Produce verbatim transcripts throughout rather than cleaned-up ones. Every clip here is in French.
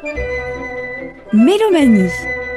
Mélomanie.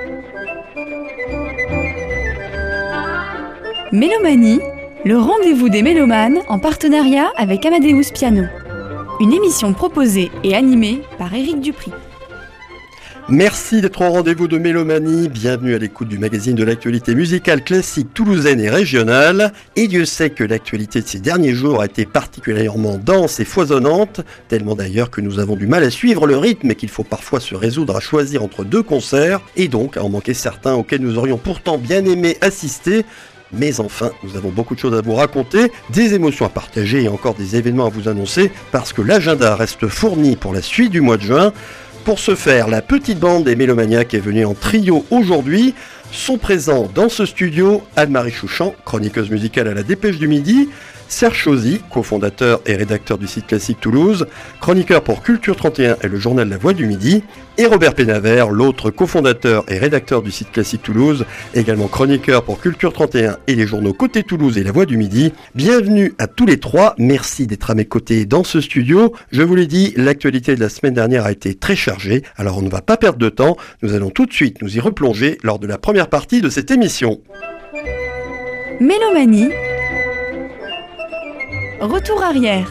Mélomanie, le rendez-vous des mélomanes en partenariat avec Amadeus Piano. Une émission proposée et animée par Éric Dupri. Merci d'être au rendez-vous de Mélomanie, bienvenue à l'écoute du magazine de l'actualité musicale classique toulousaine et régionale. Et Dieu sait que l'actualité de ces derniers jours a été particulièrement dense et foisonnante, tellement d'ailleurs que nous avons du mal à suivre le rythme et qu'il faut parfois se résoudre à choisir entre deux concerts, et donc à en manquer certains auxquels nous aurions pourtant bien aimé assister. Mais enfin, nous avons beaucoup de choses à vous raconter, des émotions à partager et encore des événements à vous annoncer, parce que l'agenda reste fourni pour la suite du mois de juin. Pour ce faire, la petite bande des Mélomaniacs est venue en trio aujourd'hui. Sont présents dans ce studio Anne-Marie Chouchan, chroniqueuse musicale à la Dépêche du Midi, Serge Chauzy, cofondateur et rédacteur du site Classique Toulouse, chroniqueur pour Culture trente et un et le journal La Voix du Midi, et Robert Pénavert, l'autre cofondateur et rédacteur du site Classique Toulouse, également chroniqueur pour Culture trente et un et les journaux Côté Toulouse et La Voix du Midi. Bienvenue à tous les trois, merci d'être à mes côtés dans ce studio. Je vous l'ai dit, l'actualité de la semaine dernière a été très chargée, alors on ne va pas perdre de temps, nous allons tout de suite nous y replonger lors de la première partie de cette émission. Mélomanie. Retour arrière.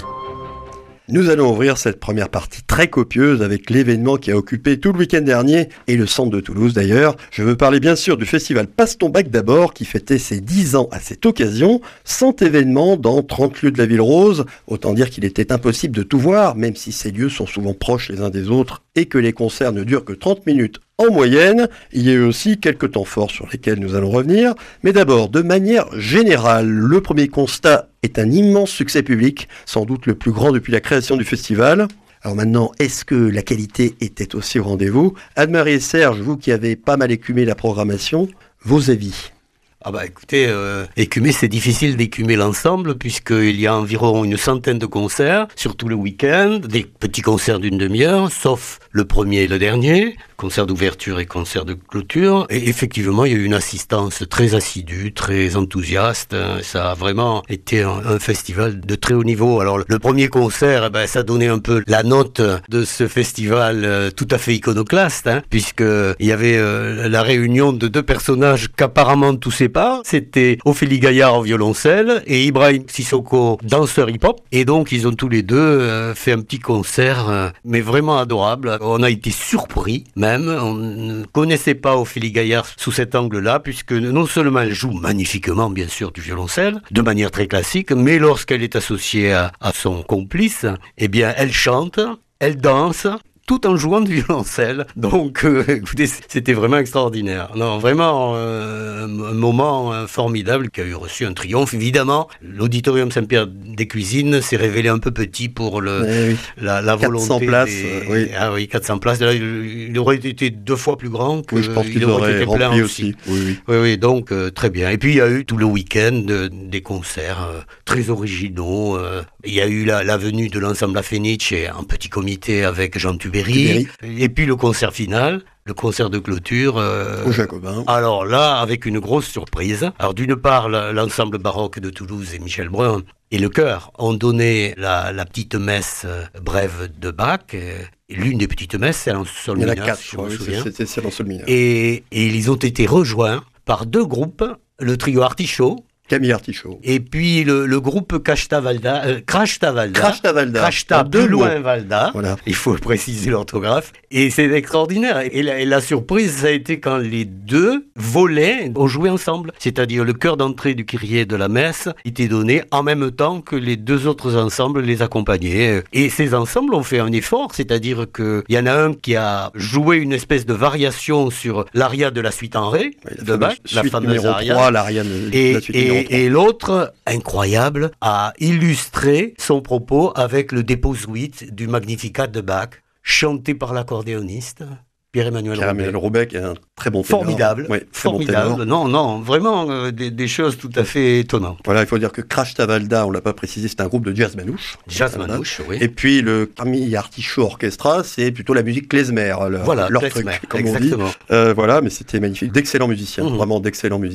Nous allons ouvrir cette première partie très copieuse avec l'événement qui a occupé tout le week-end dernier et le centre de Toulouse d'ailleurs. Je veux parler bien sûr du festival Passe ton bac d'abord qui fêtait ses dix ans à cette occasion. cent événements dans trente lieux de la ville rose. Autant dire qu'il était impossible de tout voir, même si ces lieux sont souvent proches les uns des autres et que les concerts ne durent que trente minutes en moyenne. Il y a eu aussi quelques temps forts sur lesquels nous allons revenir. Mais d'abord, de manière générale, le premier constat est un immense succès public, sans doute le plus grand depuis la création du festival. Alors maintenant, est-ce que la qualité était aussi au rendez-vous ? Anne-Marie et Serge, vous qui avez pas mal écumé la programmation, vos avis ? Ah bah écoutez, euh, écumer, c'est difficile d'écumer l'ensemble puisqu'il y a environ une centaine de concerts sur tout le week-end, des petits concerts d'une demi-heure, sauf le premier et le dernier, concert d'ouverture et concert de clôture. Et effectivement, il y a eu une assistance très assidue, très enthousiaste. Ça a vraiment été un, un festival de très haut niveau. Alors le premier concert, eh ben, ça donnait un peu la note de ce festival euh, tout à fait iconoclaste, hein, puisqu'il y avait euh, la réunion de deux personnages qu'apparemment tous séparés. C'était Ophélie Gaillard en violoncelle et Ibrahim Sissoko, danseur hip-hop. Et donc, ils ont tous les deux euh, fait un petit concert, euh, mais vraiment adorable. On a été surpris, même. On ne connaissait pas Ophélie Gaillard sous cet angle-là, puisque non seulement elle joue magnifiquement, bien sûr, du violoncelle, de manière très classique, mais lorsqu'elle est associée à, à son complice, eh bien, elle chante, elle danse, tout en jouant du violoncelle. Donc, euh, écoutez, c'était vraiment extraordinaire. Non, vraiment euh, un moment euh, formidable qui a eu reçu un triomphe. Évidemment, l'auditorium Saint-Pierre-des-Cuisines s'est révélé un peu petit pour le, eh oui. la, la volonté. quatre cents places, des... euh, oui. Ah oui, quatre cents places. Là, il, il aurait été deux fois plus grand. Que, oui, je pense qu'ils aurait auraient été plein rempli aussi. aussi. Oui, oui. Oui, oui, donc euh, très bien. Et puis, il y a eu tout le week-end euh, des concerts euh, très originaux. Euh, il y a eu la, la venue de l'ensemble La Fenice en petit comité avec Jean Tubéry. Et puis le concert final, le concert de clôture. Euh, Au Jacobin. Alors là, avec une grosse surprise. Alors d'une part, l'ensemble baroque de Toulouse et Michel Brun et le chœur ont donné la, la petite messe brève de Bach. L'une des petites messes, c'est en sol mineur. Il y en a quatre, je me oui, souviens. C'était celle en sol mineur. Et, et ils ont été rejoints par deux groupes, le trio Artichaut. Camille Artichaut. Et puis le, le groupe Crashta Valda, euh, Crashta Valda, Crashta Valda, Crashta plus loin Valda, voilà. Il faut préciser l'orthographe, et c'est extraordinaire. Et la, et la surprise, ça a été quand les deux volets ont joué ensemble, c'est-à-dire le chœur d'entrée du Kyrie de la messe était donné en même temps que les deux autres ensembles les accompagnaient. Et ces ensembles ont fait un effort, c'est-à-dire qu'il y en a un qui a joué une espèce de variation sur l'aria de la suite en ré, oui, de Bach, la fameuse aria, trois, l'aria de et, la suite et, et l'autre, incroyable, a illustré son propos avec le Dépôt suite du Magnificat de Bach, chanté par l'accordéoniste Pierre-Emmanuel Pierre-Emmanuel Roubaix, qui est un très bon ténor. Formidable, oui, formidable. Bon non, non, vraiment euh, des, des choses tout à fait étonnantes. Voilà, il faut dire que Crashta Valda, on l'a pas précisé, c'est un groupe de jazz manouche. Jazz voilà. manouche, oui. Et puis le Camille Artichaut Orchestra, c'est plutôt la musique klezmer, leur, voilà, leur klezmer, truc, comme exactement. on dit. Euh, voilà, mais c'était magnifique, d'excellents musiciens, mmh. vraiment d'excellents musiciens.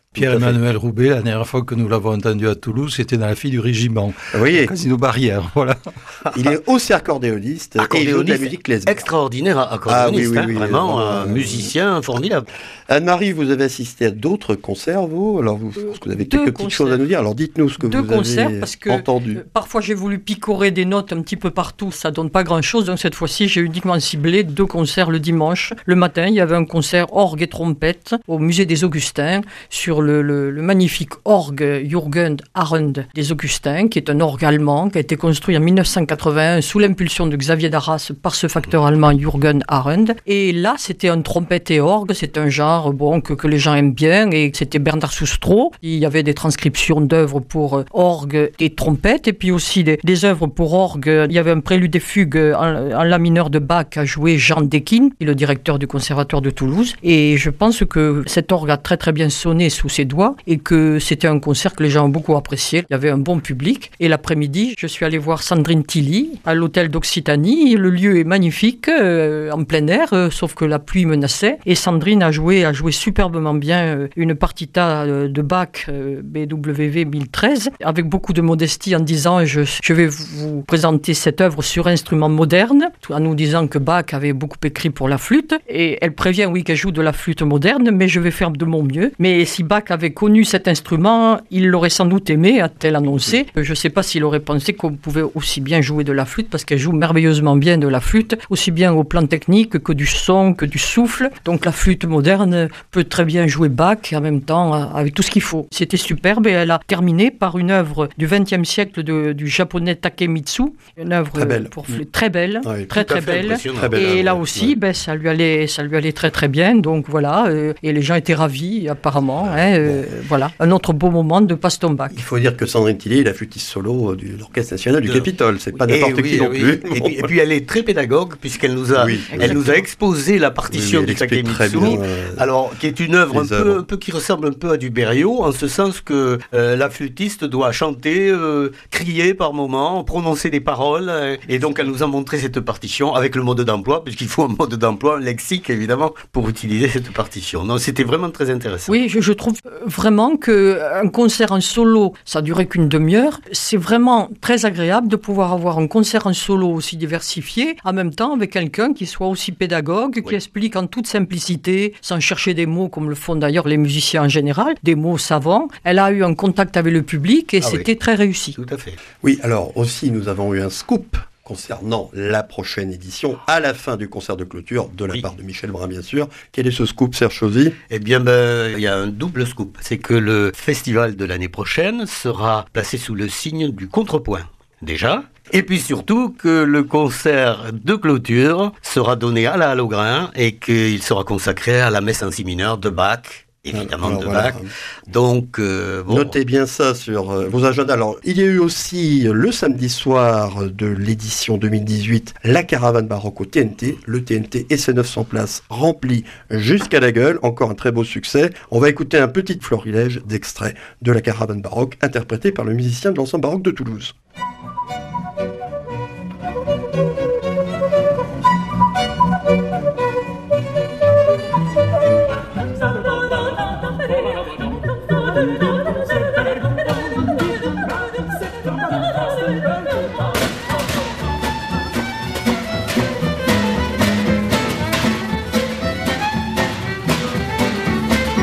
Pierre-Emmanuel Roubaix, la dernière fois que nous l'avons entendu à Toulouse, c'était dans La Fille du Régiment, oui. au Casino Barrière, voilà. Il est aussi accordéoniste, et il joue de la musique lesbienne. Extraordinaire accordéoniste, ah, oui, oui, oui, hein, vraiment euh, un musicien formidable. Anne-Marie, vous avez assisté à d'autres concerts, vous Alors, vous, euh, vous avez quelques petites choses à nous dire. Alors, dites-nous ce que Deux vous concerts, avez parce que entendu. Euh, parfois, j'ai voulu picorer des notes un petit peu partout, ça donne pas grand-chose. Donc, cette fois-ci, j'ai uniquement ciblé deux concerts le dimanche. Le matin, il y avait un concert orgue et trompette au musée des Augustins sur le, le, le magnifique orgue Jürgen Arend des Augustins, qui est un orgue allemand, qui a été construit en dix-neuf cent quatre-vingt-un sous l'impulsion de Xavier Darras par ce facteur allemand Jürgen Arend. Et là, c'était un trompette et orgue, c'est un genre bon, que, que les gens aiment bien, et c'était Bernard Soustreau. Il y avait des transcriptions d'œuvres pour orgue et trompette, et puis aussi des, des œuvres pour orgue. Il y avait un prélude et fugue en, en la mineur de Bach à jouer Jean Dekin, le directeur du Conservatoire de Toulouse. Et je pense que cet orgue a très très bien sonné sous ses doigts, et que c'était un concert que les gens ont beaucoup apprécié. Il y avait un bon public. Et l'après-midi, je suis allé voir Sandrine Tilly à l'hôtel d'Occitanie. Le lieu est magnifique, euh, en plein air, euh, sauf que la pluie menaçait. Et Sandrine a joué, a joué superbement bien euh, une partita euh, de Bach euh, B W V mille treize, avec beaucoup de modestie, en disant je, je vais vous présenter cette œuvre sur instrument moderne, en nous disant que Bach avait beaucoup écrit pour la flûte. Et elle prévient, oui, qu'elle joue de la flûte moderne, mais je vais faire de mon mieux. Mais si Bach avait connu cet instrument, il l'aurait sans doute aimé, a-t-elle annoncé. Je ne sais pas s'il aurait pensé qu'on pouvait aussi bien jouer de la flûte, parce qu'elle joue merveilleusement bien de la flûte, aussi bien au plan technique que du son, que du souffle. Donc la flûte moderne peut très bien jouer Bach, en même temps avec tout ce qu'il faut. C'était superbe, et elle a terminé par une œuvre du vingtième siècle de, du japonais Takemitsu, une œuvre très belle, pour flûte, très belle, oui, très très belle. Très belle. Et œuvre, là aussi, ouais. ben, ça lui allait, ça lui allait très très bien. Donc voilà, euh, et les gens étaient ravis apparemment. Hein, euh, bon. Voilà, un autre beau moment de Paston Bach. Il faut dire que Sandrine Tilly est la flûtiste solo de l'Orchestre National du de... Capitole. C'est pas n'importe oui, qui non oui. plus. Et puis, et puis elle est très pédagogue, puisqu'elle nous a, oui, elle nous a exposé la partition oui, du Takemitsu, euh, alors qui est une œuvre un peu, un peu qui ressemble un peu à du Berio, en ce sens que euh, la flûtiste doit chanter, euh, crier par moments, prononcer des paroles, euh, et donc elle nous a montré cette partition avec le mode d'emploi, puisqu'il faut un mode d'emploi, un lexique évidemment, pour utiliser cette partition. Donc c'était vraiment très intéressant. Oui, je, je trouve vraiment qu'un concert en solo, ça durait qu'une demi-heure. C'est vraiment très agréable de pouvoir avoir un concert en solo aussi diversifié, en même temps avec quelqu'un qui soit aussi pédagogue, qui oui. explique en toute simplicité, sans chercher des mots comme le font d'ailleurs les musiciens en général, des mots savants. Elle a eu un contact avec le public, et ah c'était oui. très réussi. Tout à fait. Oui, alors aussi nous avons eu un scoop concernant la prochaine édition, à la fin du concert de clôture, de la oui. part de Michel Brun, bien sûr. Quel est ce scoop, Serge Chauzy ? Eh bien, ben, il y a un double scoop. C'est que le festival de l'année prochaine sera placé sous le signe du contrepoint, déjà. Et puis surtout que le concert de clôture sera donné à la Hallogrin, et qu'il sera consacré à la messe en si mineur de Bach, évidemment. Alors, de voilà. Bach. Donc, euh, bon. Notez bien ça sur euh, vos agendas. Alors, il y a eu aussi le samedi soir de l'édition deux mille dix-huit, la caravane baroque au T N T. Le T N T et ses neuf cents places remplies jusqu'à la gueule. Encore un très beau succès. On va écouter un petit florilège d'extraits de la caravane baroque, interprété par le musicien de l'ensemble baroque de Toulouse.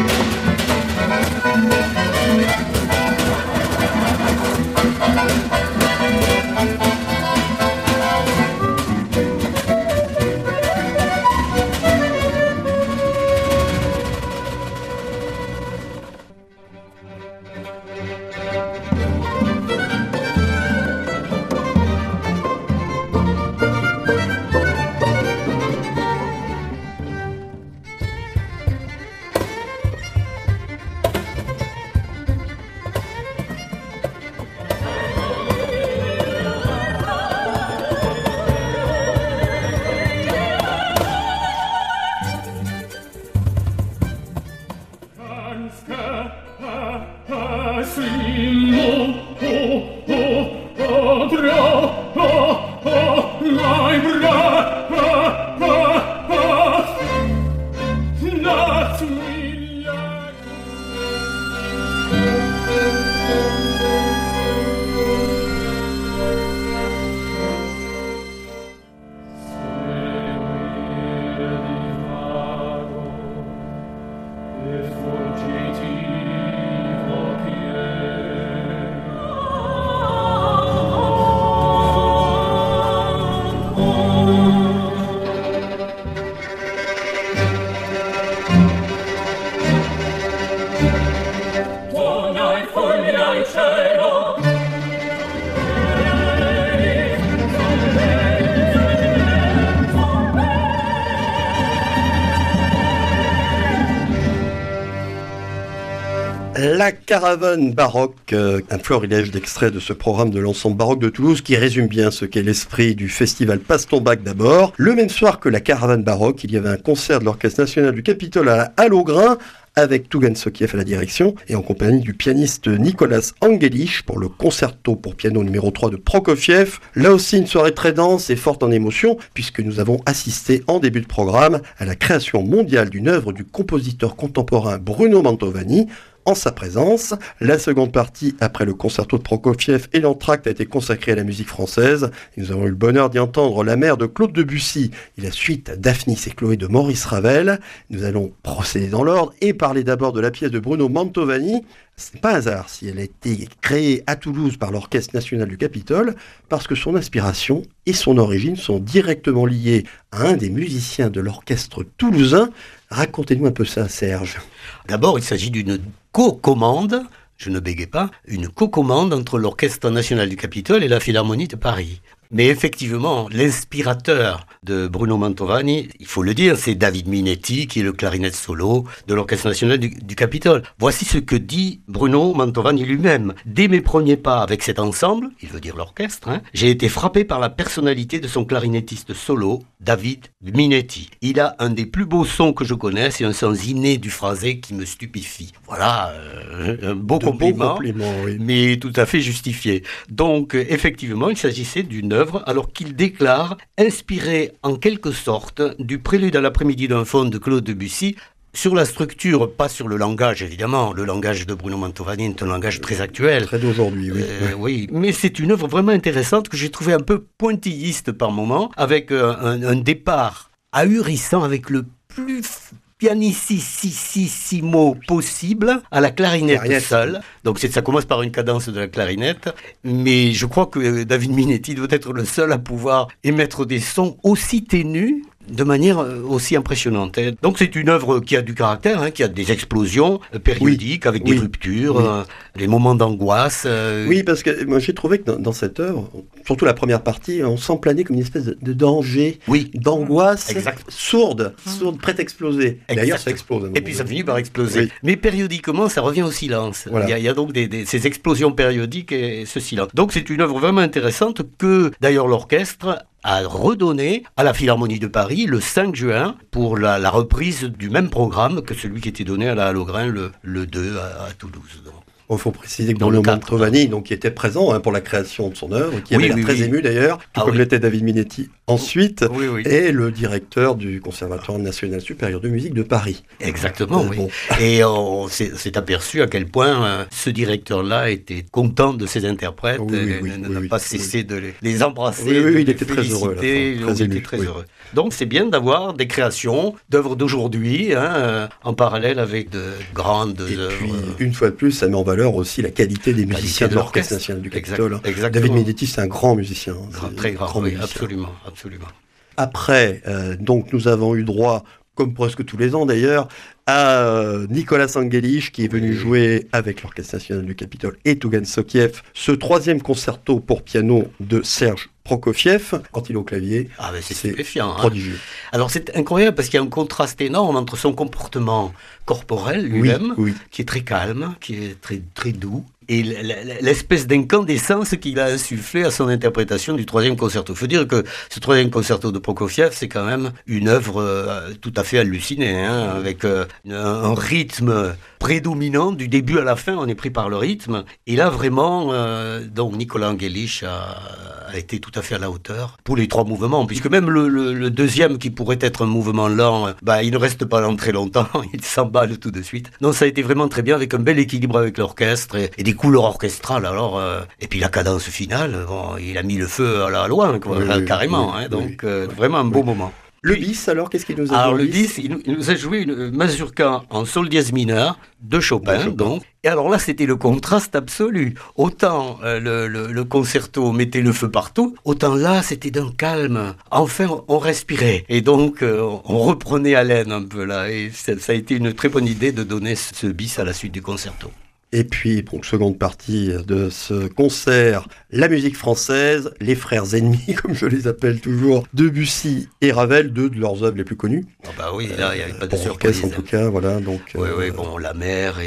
Thank you. La caravane baroque, euh, un florilège d'extraits de ce programme de l'ensemble baroque de Toulouse qui résume bien ce qu'est l'esprit du festival Passe ton bac d'abord. Le même soir que la caravane baroque, il y avait un concert de l'Orchestre national du Capitole à Hallogrin, avec Tougan Sokiev à la direction et en compagnie du pianiste Nicolas Angelich pour le concerto pour piano numéro trois de Prokofiev. Là aussi une soirée très dense et forte en émotion puisque nous avons assisté en début de programme à la création mondiale d'une œuvre du compositeur contemporain Bruno Mantovani en sa présence. La seconde partie, après le concerto de Prokofiev et l'entracte, a été consacrée à la musique française. Et nous avons eu le bonheur d'y entendre La Mère de Claude Debussy et la suite Daphnis et Chloé de Maurice Ravel. Nous allons procéder dans l'ordre et parler d'abord de la pièce de Bruno Mantovani. Ce n'est pas un hasard si elle a été créée à Toulouse par l'Orchestre national du Capitole, parce que son inspiration et son origine sont directement liées à un des musiciens de l'orchestre toulousain. Racontez-nous un peu ça, Serge. D'abord, il s'agit d'une co-commande, je ne bégayais pas, une co-commande entre l'Orchestre national du Capitole et la Philharmonie de Paris. Mais effectivement, l'inspirateur de Bruno Mantovani, il faut le dire, c'est David Minetti, qui est le clarinette solo de l'Orchestre national du, du Capitole. Voici ce que dit Bruno Mantovani lui-même. Dès mes premiers pas avec cet ensemble, il veut dire l'orchestre, hein, j'ai été frappé par la personnalité de son clarinettiste solo, David Minetti. Il a un des plus beaux sons que je connaisse et un sens inné du phrasé qui me stupéfie. Voilà, euh, un beau de compliment, beau compliment oui. mais tout à fait justifié. Donc, effectivement, il s'agissait d'une œuvre, alors qu'il déclare, inspiré en quelque sorte du prélude à l'après-midi d'un faune de Claude Debussy, sur la structure, pas sur le langage évidemment. Le langage de Bruno Mantovani est un langage très actuel. Très d'aujourd'hui, oui. Euh, oui, mais c'est une œuvre vraiment intéressante que j'ai trouvée un peu pointilliste par moments, avec euh, un, un départ ahurissant, avec le plus pianissimo possible à la clarinette, clarinette. seule. Donc c'est, ça commence par une cadence de la clarinette, mais je crois que David Minetti doit être le seul à pouvoir émettre des sons aussi ténus de manière aussi impressionnante. Donc c'est une œuvre qui a du caractère, hein, qui a des explosions périodiques oui. avec des oui. ruptures, oui. euh, des moments d'angoisse. Euh... Oui, parce que moi j'ai trouvé que dans, dans cette œuvre, surtout la première partie, on sent planer comme une espèce de, de danger, oui. d'angoisse exact. sourde, sourde, prête à exploser. Exact. D'ailleurs ça explose. Et puis ça finit par exploser. Oui. Mais périodiquement, ça revient au silence. Voilà. Il, y a, il y a donc des, des, ces explosions périodiques et ce silence. Donc c'est une œuvre vraiment intéressante que d'ailleurs l'orchestre a redonné à la Philharmonie de Paris le cinq juin pour la, la reprise du même programme que celui qui était donné à la Hallogrin le, le deux à, à Toulouse. Donc. Il faut préciser que Bruno Mantovani, donc, qui était présent hein, pour la création de son œuvre, qui oui, avait oui, l'air très oui. ému d'ailleurs, tout ah, comme oui. l'était David Minetti ensuite, oui, oui. et le directeur du Conservatoire national supérieur de musique de Paris. Exactement, euh, oui. Bon. Et on s'est, s'est aperçu à quel point euh, ce directeur-là était content de ses interprètes, oui, oui, oui, n'a oui, pas oui, cessé oui. de les, les embrasser, oui, oui, de il les était très heureux, féliciter, à la fin, très il ému, était très oui. heureux. Donc c'est bien d'avoir des créations d'œuvres d'aujourd'hui, hein, euh, en parallèle avec de grandes et œuvres. puis, une fois de plus, ça met en valeur aussi la qualité des musiciens de de l'Orchestre national du Capitole. Exact, David Minetti, c'est un grand musicien. Grand, très grand, grand oui, musicien. absolument, absolument. Après, euh, donc, nous avons eu droit, comme presque tous les ans d'ailleurs, à euh, Nicolas Angelich qui est venu oui. jouer avec l'Orchestre national du Capitole et Tougan Sokiev ce troisième concerto pour piano de Serge Prokofiev quand il est au clavier. Ah ben c'est, c'est stupéfiant. Prodigieux. Hein. Alors c'est incroyable parce qu'il y a un contraste énorme entre son comportement corporel lui-même, oui, oui. qui est très calme, qui est très, très doux, et l'espèce d'incandescence qu'il a insufflé à son interprétation du troisième concerto. Il faut dire que ce troisième concerto de Prokofiev, c'est quand même une œuvre euh, tout à fait hallucinée, hein, avec euh, un, un rythme prédominant du début à la fin, on est pris par le rythme. Et là, vraiment, euh, donc Nicolas Angelich a, a été tout à fait à la hauteur pour les trois mouvements, puisque même le, le, le deuxième, qui pourrait être un mouvement lent, bah, il ne reste pas lent très longtemps, il s'emballe tout de suite. Donc ça a été vraiment très bien, avec un bel équilibre avec l'orchestre et, et des couleurs orchestrales. Alors, euh, et puis la cadence finale, bon, il a mis le feu à la loin, quoi, oui, carrément. Oui, hein, donc oui, euh, oui, vraiment un beau oui. moment. Le bis, alors, qu'est-ce qu'il nous a Alors, joué? le bis, il nous, il nous a joué une mazurka en sol dièse mineur de Chopin, de Chopin. Donc. Et alors là, c'était le contraste absolu. Autant euh, le, le, le concerto mettait le feu partout, autant là, c'était d'un calme. Enfin, on respirait. Et donc, euh, on reprenait haleine un peu là. Et ça, ça a été une très bonne idée de donner ce bis à la suite du concerto. Et puis, pour une seconde partie de ce concert, la musique française, les frères ennemis, comme je les appelle toujours, Debussy et Ravel, deux de leurs œuvres les plus connues. Ah bah oui, là, il n'y avait pas de pour surprise. En tout cas, voilà. Donc, oui, euh, oui, bon, La Mer et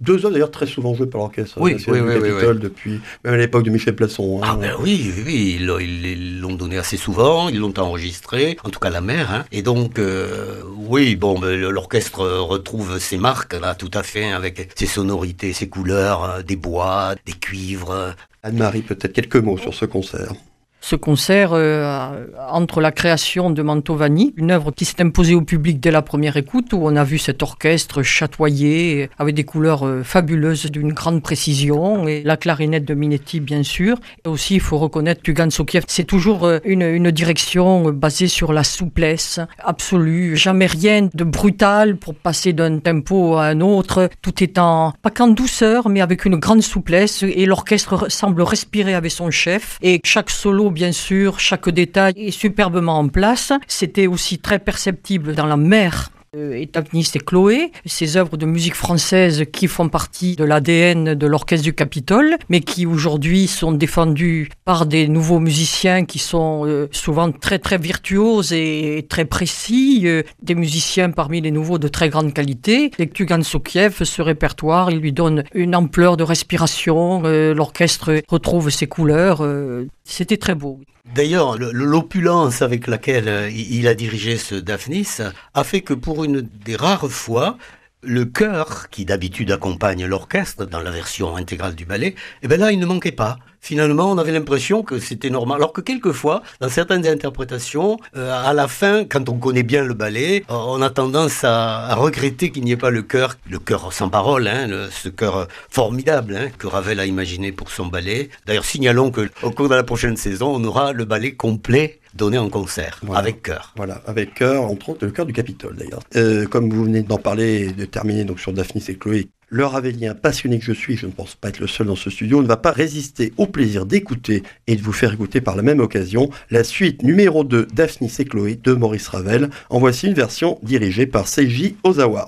Deux œuvres d'ailleurs très souvent jouées par l'orchestre oui, national oui, du oui, Capitole oui. depuis, même à l'époque de Michel Plasson. Hein. Ah ben oui, oui, oui, ils, l'ont- ils l'ont donné assez souvent, ils l'ont enregistré, en tout cas la mère. Hein. Et donc, euh, oui, bon, ben, l'orchestre retrouve ses marques là, tout à fait, avec ses sonorités, ses couleurs, euh, des bois, des cuivres. Anne-Marie, peut-être quelques mots sur ce concert. Ce concert, euh, entre la création de Mantovani, une œuvre qui s'est imposée au public dès la première écoute, où on a vu cet orchestre chatoyer, avec des couleurs euh, fabuleuses d'une grande précision, et la clarinette de Minetti, bien sûr. Et aussi, il faut reconnaître Tugan Sokiev, c'est toujours euh, une, une direction basée sur la souplesse absolue. Jamais rien de brutal pour passer d'un tempo à un autre. Tout est en, pas qu'en douceur, mais avec une grande souplesse. Et l'orchestre semble respirer avec son chef. Et chaque solo, bien sûr, chaque détail est superbement en place. C'était aussi très perceptible dans la mer. Euh, et Daphnis et Chloé, ces œuvres de musique française qui font partie de l'A D N de l'Orchestre du Capitole, mais qui aujourd'hui sont défendues par des nouveaux musiciens qui sont euh, souvent très très virtuoses et très précis, euh, des musiciens parmi les nouveaux de très grande qualité. Et Tugan Sokiev, ce répertoire, il lui donne une ampleur de respiration, euh, l'orchestre retrouve ses couleurs, euh, c'était très beau. D'ailleurs, le- l'opulence avec laquelle euh, il il a dirigé ce Daphnis a fait que pour une des rares fois, le chœur, qui d'habitude accompagne l'orchestre dans la version intégrale du ballet, eh ben là, il ne manquait pas. Finalement, on avait l'impression que c'était normal. Alors que quelquefois, dans certaines interprétations, euh, à la fin, quand on connaît bien le ballet, euh, on a tendance à, à regretter qu'il n'y ait pas le chœur, le chœur sans parole, hein, le- ce chœur formidable hein, que Ravel a imaginé pour son ballet. D'ailleurs, signalons qu'au cours de la prochaine saison, on aura le ballet complet donné en concert, Voilà. avec chœur. Voilà, avec chœur, entre autres le chœur du Capitole d'ailleurs. Euh, comme vous venez d'en parler et de terminer donc sur Daphnis et Chloé, le Ravelien passionné que je suis, je ne pense pas être le seul dans ce studio, ne va pas résister au plaisir d'écouter et de vous faire écouter par la même occasion la suite numéro deux Daphnis et Chloé de Maurice Ravel. En voici une version dirigée par Seiji Ozawa.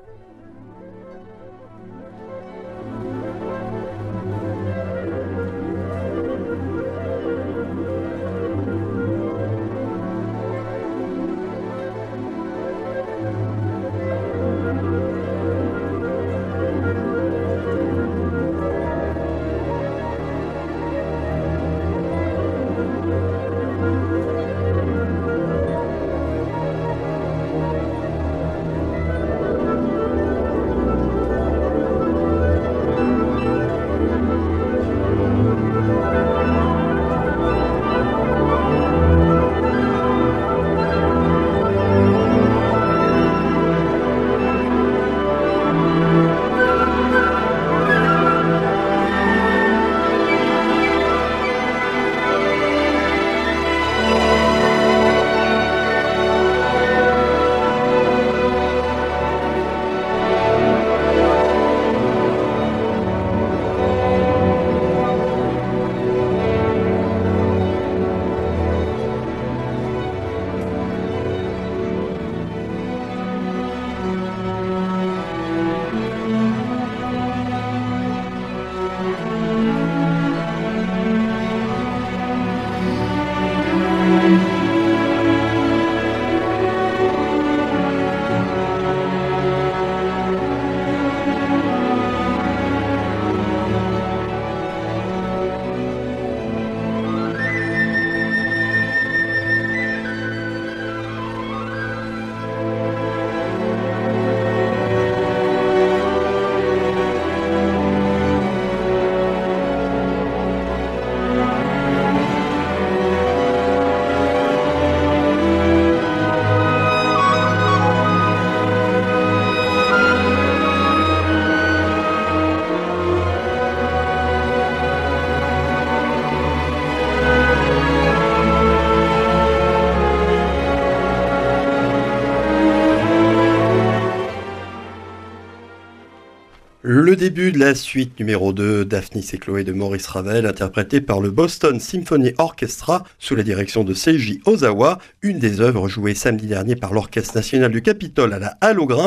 Le début de la suite numéro deux, Daphnis et Chloé de Maurice Ravel, interprétée par le Boston Symphony Orchestra sous la direction de Seiji Ozawa, une des œuvres jouées samedi dernier par l'Orchestre national du Capitole à la Halle aux Grains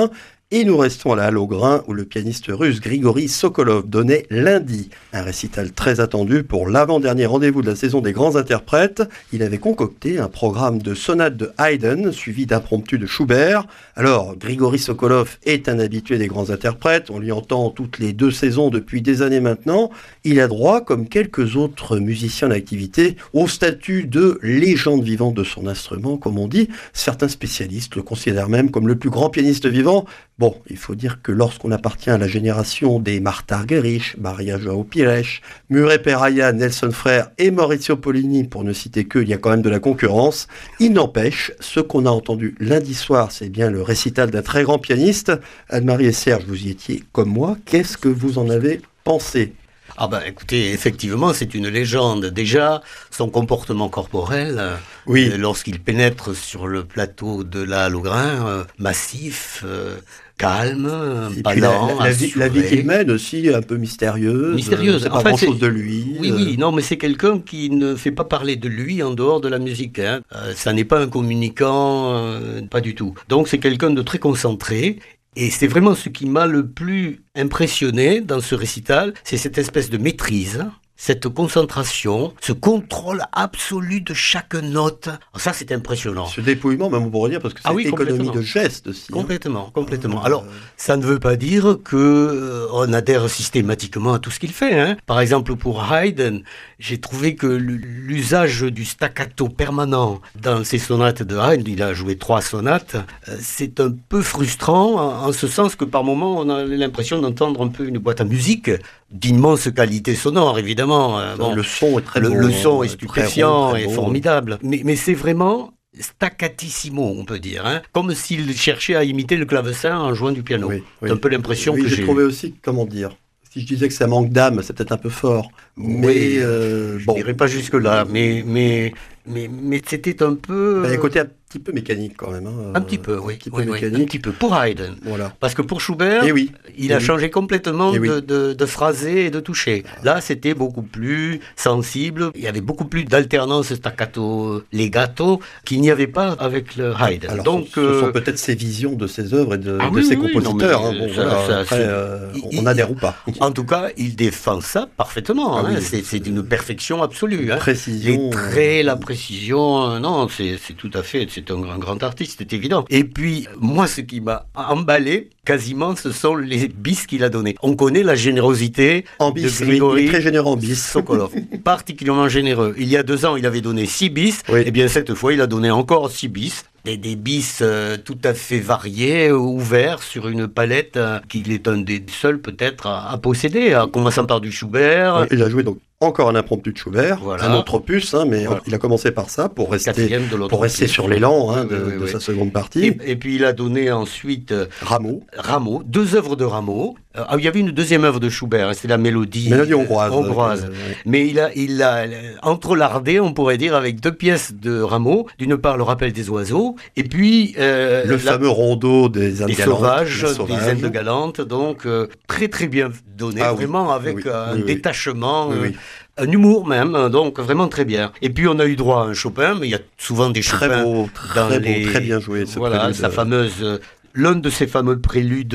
Et nous restons à la Halle au Grain où le pianiste russe Grigori Sokolov donnait lundi un récital très attendu pour l'avant-dernier rendez-vous de la saison des grands interprètes. Il avait concocté un programme de sonates de Haydn suivi d'impromptus de Schubert. Alors, Grigori Sokolov est un habitué des grands interprètes, on l'y entend toutes les deux saisons depuis des années maintenant. Il a droit, comme quelques autres musiciens d'activité, au statut de légende vivante de son instrument, comme on dit. Certains spécialistes le considèrent même comme le plus grand pianiste vivant. Bon, il faut dire que lorsqu'on appartient à la génération des Martha Argerich, Maria João Pires, Murray Peraya, Nelson Frère et Maurizio Pollini, pour ne citer qu'eux, il y a quand même de la concurrence. Il n'empêche, ce qu'on a entendu lundi soir, c'est bien le récital d'un très grand pianiste. Anne-Marie et Serge, vous y étiez comme moi. Qu'est-ce que vous en avez pensé ? Ah ben écoutez, effectivement, c'est une légende. Déjà, son comportement corporel, oui. euh, lorsqu'il pénètre sur le plateau de la Halle au Grain, euh, massif, euh, calme, et pas puis lent, la, la, la vie, la vie qu'il mène aussi, un peu mystérieuse. Mystérieuse. C'est pas en fait, grand-chose de lui. Oui, oui, non, mais c'est quelqu'un qui ne fait pas parler de lui en dehors de la musique. Hein. Euh, ça n'est pas un communicant, euh, pas du tout. Donc c'est quelqu'un de très concentré. Et c'est vraiment ce qui m'a le plus impressionné dans ce récital, c'est cette espèce de maîtrise, cette concentration, ce contrôle absolu de chaque note. Alors ça, c'est impressionnant. Ce dépouillement, même on pourrait dire, parce que c'est ah oui, économie de gestes aussi. Complètement, hein. complètement. Alors, ça ne veut pas dire que euh, on adhère systématiquement à tout ce qu'il fait. Hein. Par exemple, pour Haydn, j'ai trouvé que l'usage du staccato permanent dans ses sonates de Haydn, il a joué trois sonates, euh, c'est un peu frustrant, en, en ce sens que par moments, on a l'impression d'entendre un peu une boîte à musique d'immense qualité sonore, évidemment. Bon, le son est très le, bon, le son est stupéfiant et formidable. Mais, mais c'est vraiment staccatissimo, on peut dire, hein, comme s'il cherchait à imiter le clavecin en jouant du piano. Oui, oui. C'est un peu l'impression oui, que j'ai. J'ai trouvé aussi, comment dire, si je disais que ça manque d'âme, c'est peut-être un peu fort. Mais oui, euh, je bon. n'irai pas jusque-là, mais, mais, mais, mais c'était un peu... Il y a un côté un petit peu mécanique quand même. Hein. Un petit peu, oui. Un petit peu oui, mécanique. Oui, un petit peu, pour Haydn. Voilà. Parce que pour Schubert, et oui. il et a oui. changé complètement et de, oui. de, de phrasé et de toucher. Là, c'était beaucoup plus sensible. Il y avait beaucoup plus d'alternance staccato-legato qu'il n'y avait pas avec le Haydn. Alors, Donc, ce, ce sont peut-être ses visions de ses œuvres et de, ah de oui, ses oui, compositeurs. Non, hein. Bon, ça, voilà, ça, après, euh, il, on adhère ou pas. En tout cas, il défend ça parfaitement. Ah hein. oui, c'est, c'est d'une perfection absolue. Hein. Précision. Les traits, la précision, non, c'est, c'est tout à fait, c'est un grand, grand artiste, c'est évident. Et puis, moi, ce qui m'a emballé, quasiment, ce sont les bis qu'il a donnés. On connaît la générosité en bis, de Grigori oui, très généreux en bis. Sokolov, particulièrement généreux. Il y a deux ans, il avait donné six bis, oui. et bien cette fois, il a donné encore six bis. Des, des bis euh, tout à fait variés, ouverts sur une palette euh, qu'il est un des seuls peut-être à, à posséder, en commençant par du Schubert. Il a joué donc encore un impromptu de Schubert, voilà. un autre opus, hein, mais voilà. Il a commencé par ça pour rester, pour rester sur l'élan hein, de, oui, oui, oui. de sa seconde partie. Et, et puis il a donné ensuite euh, Rameau, Rameau, deux œuvres de Rameau. Euh, il y avait une deuxième œuvre de Schubert, c'est la mélodie, mélodie hongroise. Euh, hongroise. Euh, oui. Mais il a, il a entrelardé, on pourrait dire, avec deux pièces de Rameau. D'une part, le rappel des oiseaux, et puis euh, le la, fameux rondeau des Indes des galantes, sauvages, des, sauvages. des Indes galantes. Donc euh, très très bien donné, ah, vraiment oui. avec oui, un oui, détachement. Oui, euh, oui. Un humour même, donc vraiment très bien. Et puis on a eu droit à un Chopin, mais il y a souvent des très Chopins beau, très dans beau, les... très bien joué. Ce voilà, prélude. sa fameuse... L'un de ces fameux préludes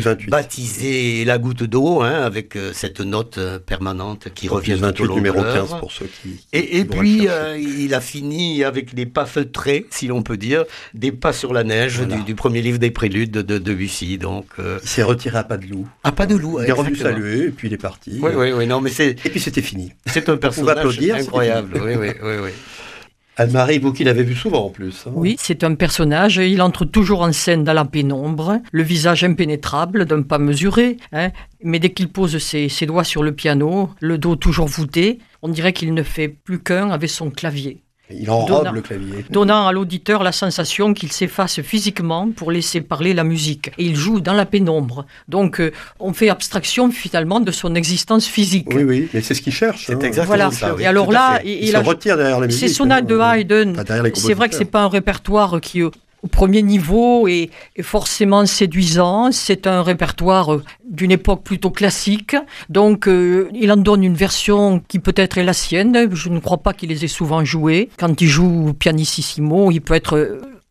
baptisés La goutte d'eau, hein, avec euh, cette note euh, permanente qui Opus revient vingt-huit, tout au long numéro de l'œuvre. quinze pour ceux qui... qui et et puis euh, il a fini avec des pas feutrés, si l'on peut dire, des pas sur la neige voilà. du, du premier livre des préludes de, de Debussy. Donc, euh... il s'est retiré à pas de loup. À pas de loup, il est revenu saluer et puis il est parti. Oui, oui, oui, non, mais c'est... Et puis c'était fini. C'est un personnage applaudir, incroyable. Oui, oui, oui, oui. Anne-Marie, vous qui l'avez vu souvent en plus. Hein. Oui, c'est un personnage, il entre toujours en scène dans la pénombre, le visage impénétrable d'un pas mesuré, hein, mais dès qu'il pose ses, ses doigts sur le piano, le dos toujours voûté, on dirait qu'il ne fait plus qu'un avec son clavier. Il enrobe donnant, le clavier. Donnant à l'auditeur la sensation qu'il s'efface physiquement pour laisser parler la musique. Et il joue dans la pénombre. Donc, euh, on fait abstraction finalement de son existence physique. Oui, oui, mais c'est ce qu'il cherche. C'est hein. exactement voilà. ça. Oui, et alors là, il, il, il a, se retire derrière la musique. Ces sonates de Haydn, c'est vrai que c'est pas un répertoire qui... au premier niveau est, est forcément séduisant. C'est un répertoire d'une époque plutôt classique. Donc, euh, il en donne une version qui peut-être est la sienne. Je ne crois pas qu'il les ait souvent jouées. Quand il joue pianissimo, il peut être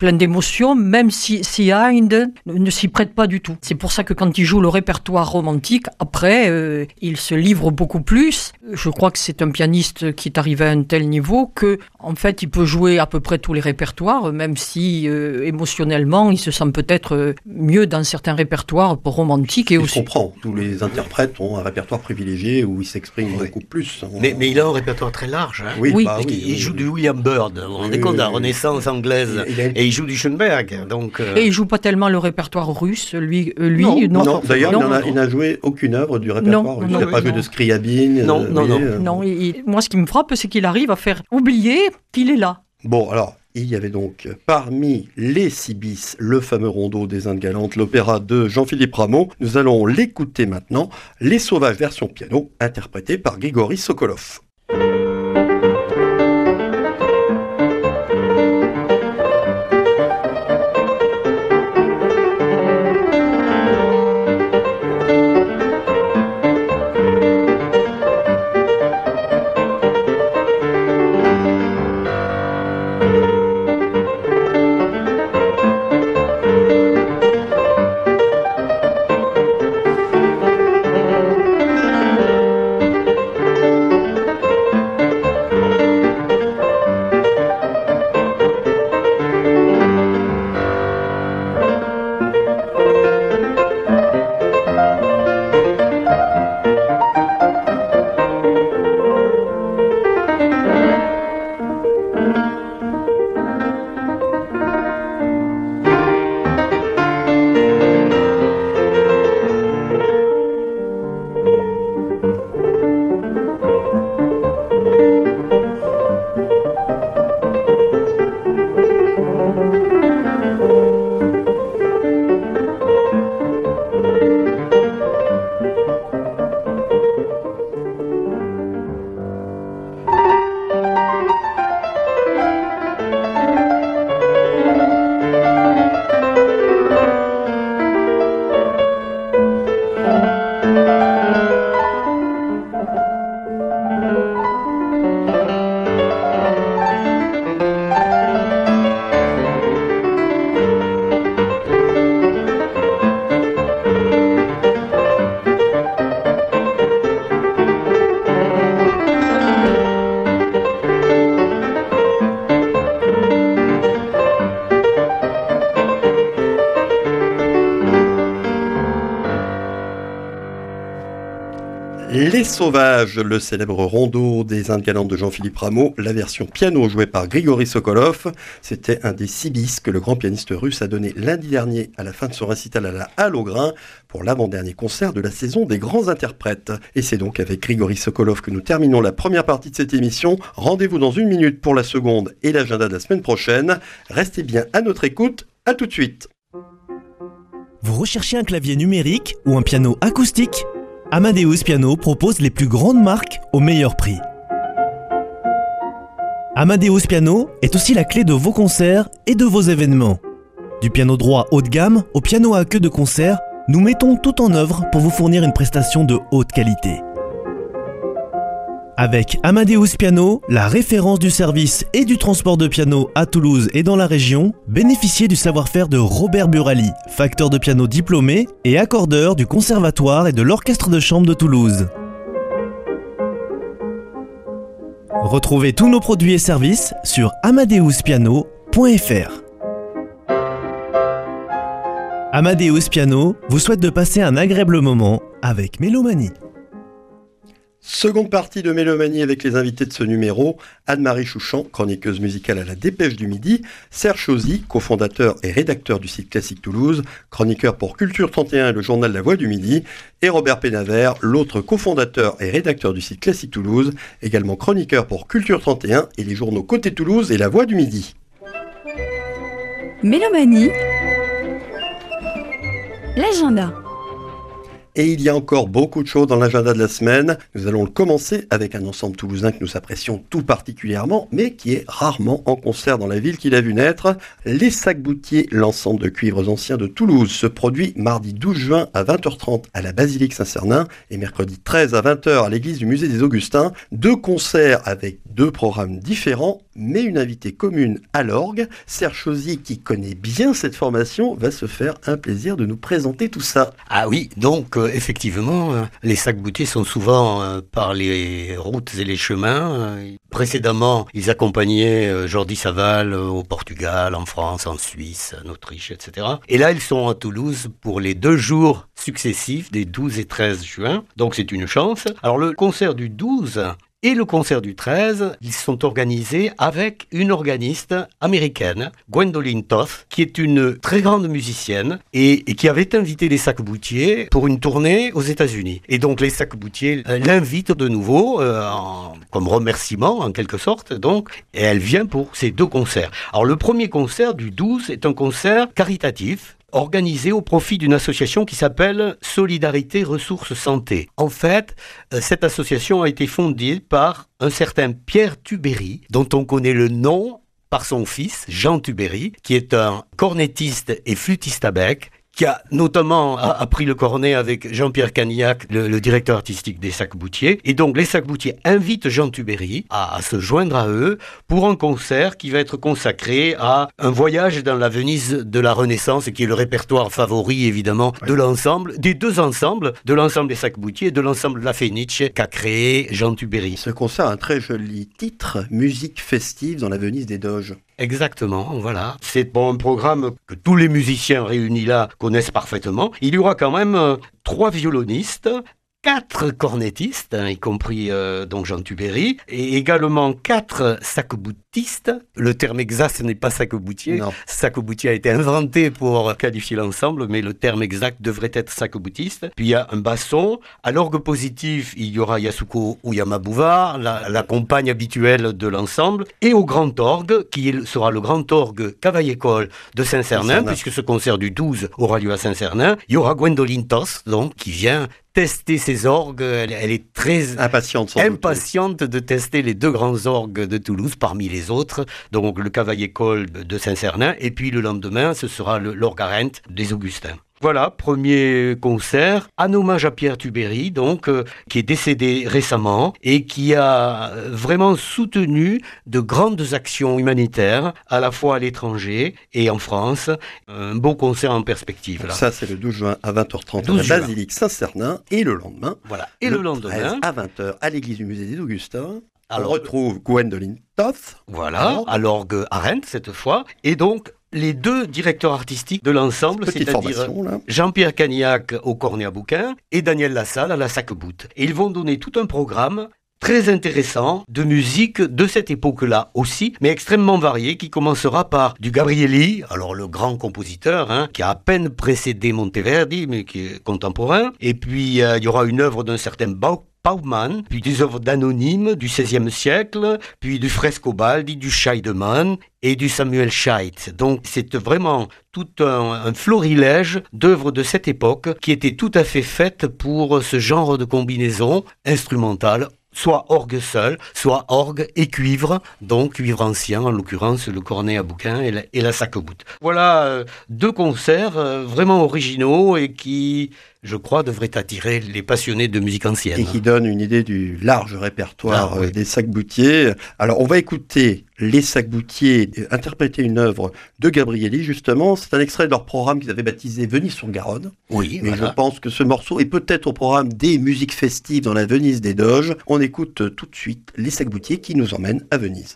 plein d'émotions, même si, si Haydn ne, ne s'y prête pas du tout. C'est pour ça que quand il joue le répertoire romantique, après, euh, il se livre beaucoup plus. Je crois que c'est un pianiste qui est arrivé à un tel niveau que, en fait, il peut jouer à peu près tous les répertoires, même si euh, émotionnellement, il se sent peut-être euh, mieux dans certains répertoires romantiques. Et je aussi... comprends, tous les interprètes ont un répertoire privilégié où ils s'expriment oui. beaucoup plus. Mais, mais il a un répertoire très large. Hein. Oui, oui. bah, Parce oui, qu'il oui, joue oui. du William Byrd, on Oui, est compte de la oui, Renaissance anglaise, il, il a... et il joue du Schoenberg. Donc, euh... Et il joue pas tellement le répertoire russe, lui. Euh, lui non, non, non, d'ailleurs, non, il n'a non. il n'a joué aucune œuvre du répertoire Non, russe. non, il n'a oui, pas joué non. de Scriabine. Non, euh, non, vous non. voyez, euh... Non, il- il- moi, ce qui me frappe, c'est qu'il arrive à faire oublier qu'il est là. Bon, alors, il y avait donc parmi les six bis le fameux Rondeau des Indes galantes, l'opéra de Jean-Philippe Rameau. Nous allons l'écouter maintenant, Les Sauvages version piano, interprété par Grigory Sokolov. Les Sauvages, le célèbre Rondeau des Indes galantes de Jean-Philippe Rameau, la version piano jouée par Grigory Sokolov. C'était un des six bis que le grand pianiste russe a donné lundi dernier à la fin de son récital à la Halle au Grain pour l'avant-dernier concert de la saison des grands interprètes. Et c'est donc avec Grigory Sokolov que nous terminons la première partie de cette émission. Rendez-vous dans une minute pour la seconde et l'agenda de la semaine prochaine. Restez bien à notre écoute. À tout de suite. Vous recherchez un clavier numérique ou un piano acoustique ? Amadeus Piano propose les plus grandes marques au meilleur prix. Amadeus Piano est aussi la clé de vos concerts et de vos événements. Du piano droit haut de gamme au piano à queue de concert, nous mettons tout en œuvre pour vous fournir une prestation de haute qualité. Avec Amadeus Piano, la référence du service et du transport de piano à Toulouse et dans la région, bénéficiez du savoir-faire de Robert Burali, facteur de piano diplômé et accordeur du Conservatoire et de l'Orchestre de chambre de Toulouse. Retrouvez tous nos produits et services sur amadeus piano point f r. Amadeus Piano vous souhaite de passer un agréable moment avec Mélomanie. Seconde partie de Mélomanie avec les invités de ce numéro, Anne-Marie Chouchan, chroniqueuse musicale à la Dépêche du Midi, Serge Chauzy, cofondateur et rédacteur du site Classique Toulouse, chroniqueur pour Culture trente et un et le journal La Voix du Midi, et Robert Pénavert, l'autre cofondateur et rédacteur du site Classique Toulouse, également chroniqueur pour Culture trente et un et les journaux Côté Toulouse et La Voix du Midi. Mélomanie, l'agenda. Et il y a encore beaucoup de choses dans l'agenda de la semaine. Nous allons le commencer avec un ensemble toulousain que nous apprécions tout particulièrement, mais qui est rarement en concert dans la ville qu'il a vu naître. Les Sacs-Boutiers, l'ensemble de cuivres anciens de Toulouse, se produit mardi douze juin à vingt heures trente à la Basilique Saint-Cernin et mercredi treize à vingt heures à l'église du Musée des Augustins. Deux concerts avec deux programmes différents, mais une invitée commune à l'orgue. Serge Chauzy, qui connaît bien cette formation, va se faire un plaisir de nous présenter tout ça. Ah oui, donc euh, effectivement, euh, les Sacs-Boutiers sont souvent euh, par les routes et les chemins. Euh, précédemment, ils accompagnaient euh, Jordi Savall euh, au Portugal, en France, en Suisse, en Autriche, et cetera. Et là, ils sont à Toulouse pour les deux jours successifs des douze et treize juin. Donc c'est une chance. Alors le concert du douze et le concert du treize, ils sont organisés avec une organiste américaine, Gwendoline Toth, qui est une très grande musicienne et, et qui avait invité les Sacs-Boutiers pour une tournée aux États-Unis. Et donc les Sacs-Boutiers euh, l'invitent de nouveau euh, en, comme remerciement en quelque sorte. Donc, et elle vient pour ces deux concerts. Alors le premier concert du douze est un concert caritatif, organisé au profit d'une association qui s'appelle Solidarité Ressources Santé. En fait, cette association a été fondée par un certain Pierre Tubéry, dont on connaît le nom par son fils, Jean Tubéry, qui est un cornettiste et flûtiste à bec, qui a notamment appris le cornet avec Jean-Pierre Canillac, le, le directeur artistique des Sacs-Boutiers. Et donc les Sacs-Boutiers invitent Jean Tubéry à, à se joindre à eux pour un concert qui va être consacré à un voyage dans la Venise de la Renaissance, qui est le répertoire favori évidemment de l'ensemble, des deux ensembles, de l'ensemble des Sacs-Boutiers et de l'ensemble de la Fenice qu'a créé Jean Tubéry. Ce concert a un très joli titre, Musique festive dans la Venise des Doges. Exactement, voilà. C'est bon, un programme que tous les musiciens réunis là connaissent parfaitement. Il y aura quand même euh, trois violonistes, quatre cornettistes, hein, y compris euh, donc Jean Tubéry, et également quatre sac-boutistes. Le terme exact, ce n'est pas sac-boutier. Sac-boutier a été inventé pour qualifier l'ensemble, mais le terme exact devrait être sac-boutiste. Puis il y a un basson. À l'orgue positif, il y aura Yasuko Uyamabuva, la, la compagne habituelle de l'ensemble. Et au grand orgue, qui sera le grand orgue Cavaille-École de Saint-Cernin, puisque ce concert du douze aura lieu à Saint-Cernin, il y aura Gwendoline Toth, donc, qui vient tester ces orgues. Elle, elle est très impatiente, impatiente de tester les deux grands orgues de Toulouse parmi les autres. Donc le Cavaille-École de Saint-Cernin et puis le lendemain ce sera le, l'orgue à Rent des Augustins. Voilà, premier concert, en hommage à Pierre Tubéry, donc, euh, qui est décédé récemment et qui a vraiment soutenu de grandes actions humanitaires, à la fois à l'étranger et en France. Un beau concert en perspective. Là. Ça, c'est le douze juin à vingt heures trente à la Basilique Saint-Cernin et le lendemain. Voilà, et le, le lendemain à vingt heures à l'église du Musée des Augustins. Alors, on retrouve Gwendoline Toth. Voilà, à l'orgue à Rennes cette fois. Et donc, les deux directeurs artistiques de l'ensemble, Petite c'est-à-dire Jean-Pierre Canillac au cornet à bouquin et Daniel Lassalle à la sac-boute. Et ils vont donner tout un programme très intéressant de musique de cette époque-là aussi, mais extrêmement varié, qui commencera par du Gabrieli, alors le grand compositeur, hein, qui a à peine précédé Monteverdi, mais qui est contemporain. Et puis, euh, il y aura une œuvre d'un certain Bach, Paumann, puis des œuvres d'anonymes du seizième siècle, puis du Frescobaldi, du Scheidemann et du Samuel Scheidt. Donc c'est vraiment tout un, un florilège d'œuvres de cette époque qui étaient tout à fait faites pour ce genre de combinaison instrumentale, soit orgue seul, soit orgue et cuivre, donc cuivre ancien, en l'occurrence le cornet à bouquin et la, et la sac-boute. Voilà euh, deux concerts euh, vraiment originaux et qui, je crois, devraient attirer les passionnés de musique ancienne. Et qui donnent une idée du large répertoire ah, oui. des Sacs-Boutiers. Alors on va écouter les Sacs-Boutiers interpréter une œuvre de Gabrieli, justement. C'est un extrait de leur programme qu'ils avaient baptisé Venise-sur-Garonne. Oui, Mais voilà. je pense que ce morceau est peut-être au programme des musiques festives dans la Venise des Doges. On écoute tout de suite les Sacs-Boutiers qui nous emmènent à Venise.